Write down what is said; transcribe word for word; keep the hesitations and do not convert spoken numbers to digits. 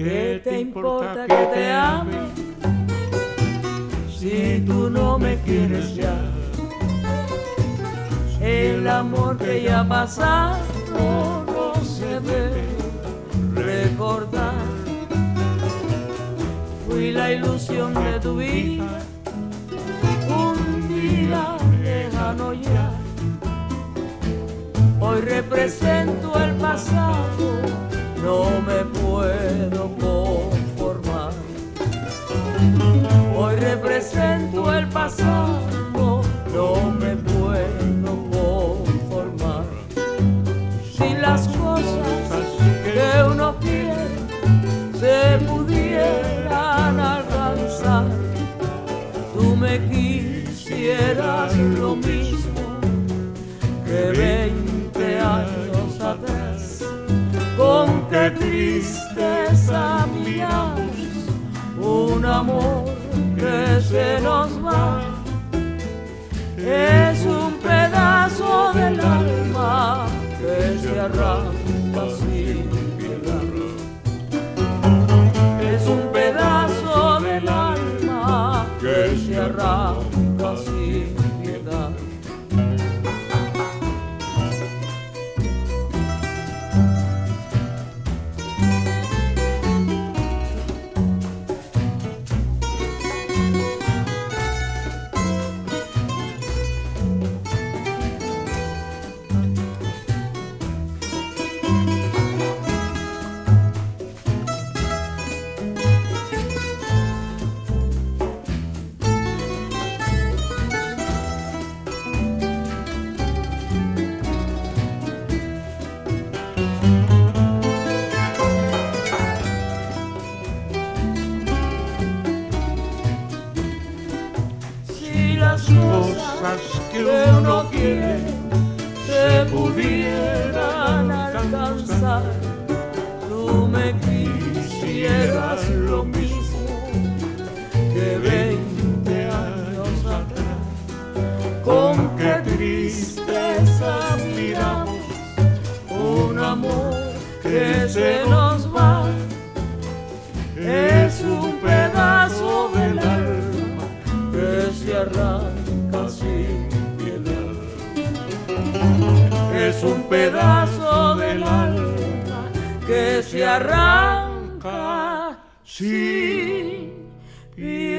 ¿Qué te importa que te ame si tú no me quieres ya? El amor que ya ha pasado no se debe recordar. Fui la ilusión de tu vida, un día lejano ya. Hoy represento el pasado, no me puedo conformar. Hoy represento el pasado, no me puedo conformar. Si las cosas que uno quiere se pudieran alcanzar, tú me quisieras lo mismo que veinte años atrás. Con qué tristeza miramos un amor que se nos va. Es un pedazo del alma que se arranca sin piedad. Es un pedazo del alma que se arranca sin piedad. Las cosas que uno quiere se pudieran alcanzar, tú me quisieras lo mismo que veinte años atrás. Con qué tristeza miramos un amor que se nos va. Es un pedazo del alma que se arranca sin piedad. Es un pedazo del alma que se arranca sin piedad.